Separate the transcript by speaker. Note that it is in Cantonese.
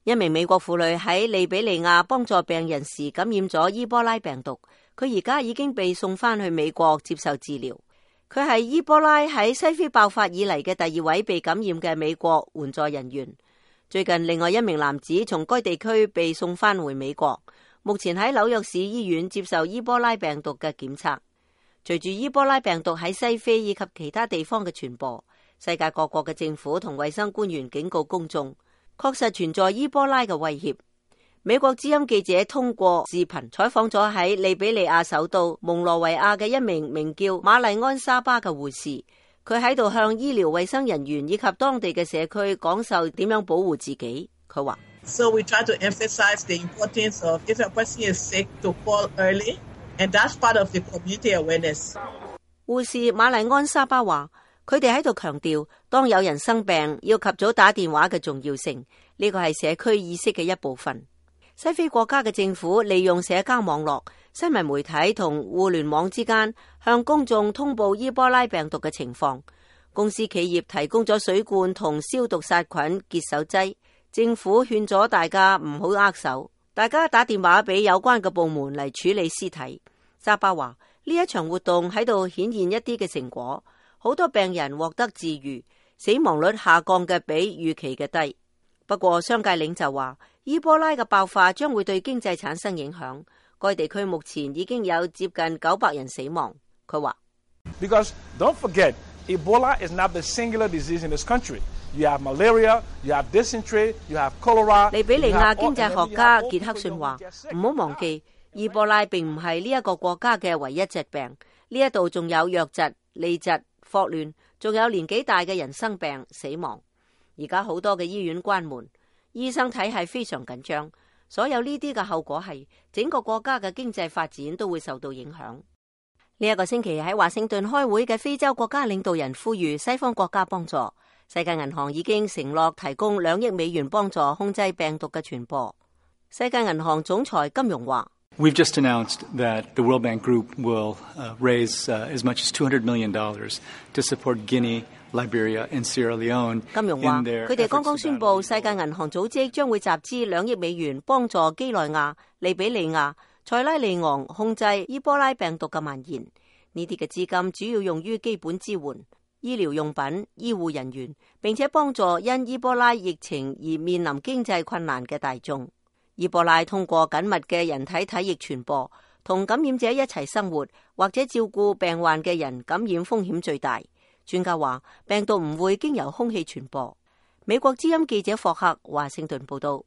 Speaker 1: 一名美國婦女喺利比里亞幫助病人時感染咗伊波拉病毒，佢而家已經被送返去美國接受治療。佢係伊波拉喺西非爆發以嚟嘅第二位被感染嘅美國援助人員。最近另外一名男子從該地區被送返回美國，目前喺紐約市醫院接受伊波拉病毒嘅檢測。隨住伊波拉病毒喺西非以及其他地方嘅傳播，世界各國嘅政府同衛生官員警告公眾，確實存在伊波拉嘅威脅。美國之音記者通過視頻採訪咗喺利比里亞首都蒙羅維亞嘅一名叫瑪麗安沙巴嘅護士，佢喺度向醫療衛生人員以及當地嘅社區講授點樣保護自己。佢話
Speaker 2: ：So we try to emphasize the importance of if a person is sick to call early, and that's part of the community awareness.
Speaker 1: 護士瑪麗安沙巴話：佢哋喺度強調，當有人生病要及早打電話嘅重要性，呢個係社區意識嘅一部分。西非國家嘅政府利用社交網絡、新聞媒體同互聯網之間，向公眾通報伊波拉病毒嘅情況。公司企業提供咗水罐同消毒殺菌潔手劑。政府勸咗大家唔好握手，大家打電話俾有關嘅部門嚟處理屍體。沙巴話：呢一場活動喺度顯現一啲嘅成果，好多病人獲得治癒，死亡率下降嘅比預期嘅低。不過商界領袖話，伊波拉嘅爆發將會對經濟產生影響。該地區目前已經有接近900人死亡。佢話
Speaker 3: ：Because don't forget, Ebola is not the singular disease in this country. You have malaria, you have dysentery, you have cholera.
Speaker 1: 利比里亞經濟學家傑克遜話：唔好忘記，伊波拉並唔係呢一個國家嘅唯一疾病，呢一度仲有瘧疾、痢疾、霍亂，仲有年紀大嘅人生病、死亡。而家好多嘅醫院關門，醫生體系非常緊張，所有呢啲嘅後果係整個國家嘅經濟發展都會受到影響。呢一個星期喺華盛頓開會嘅非洲國家領導人呼籲西方國家幫助。世界銀行已經承諾提供2億美元幫助控制病毒嘅傳播。世界銀行總裁金融話
Speaker 4: ：We've just announced that the World Bank Group will raise as much as $200 million to support Guinea, Liberia and Sierra Leone.
Speaker 1: 金融話，佢哋剛剛宣布世界銀行組織將會集資2億美元幫助基內亞、利比里亞、塞拉利昂控制伊波拉病毒嘅蔓延。呢啲嘅資金主要用於基本支援、醫療用品、醫護人員，並且幫助因伊波拉疫情而面臨經濟困難嘅大眾。伊波拉通過緊密嘅人體體液傳播，同感染者一齊生活或者照顧病患嘅人感染風險最大。專家話，病毒唔會經由空氣傳播。美國之音記者霍克華盛頓報道。